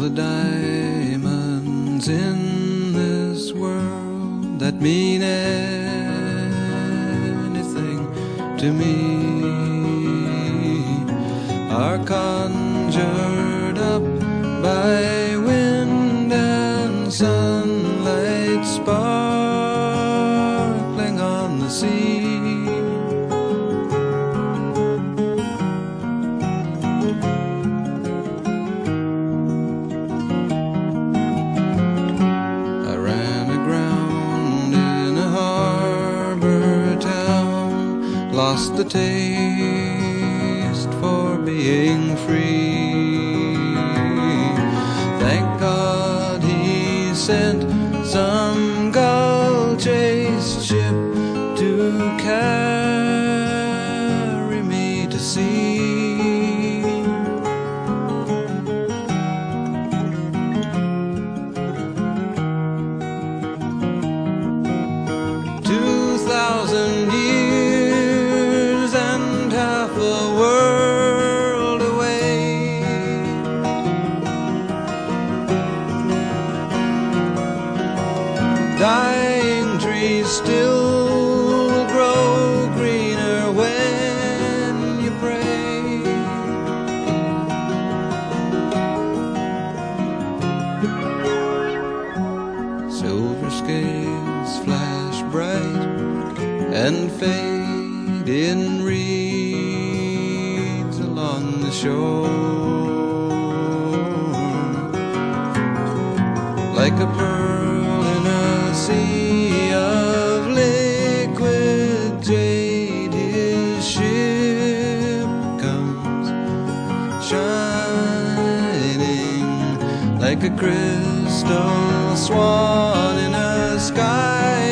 the diamonds in this world that mean anything to me are conjured up by wind and sunlight sparkling on the sea. I ran aground in a harbor town, lost the taste for being free. Thank God he sent some gull-chased ship to carry me to sea. 2,000 years and half a world away, dying trees still will grow greener when you pray. Silver scales flash bright and fade in reeds along the shore, like a pearl in a sea of liquid jade. His ship comes shining like a crystal swan in a sky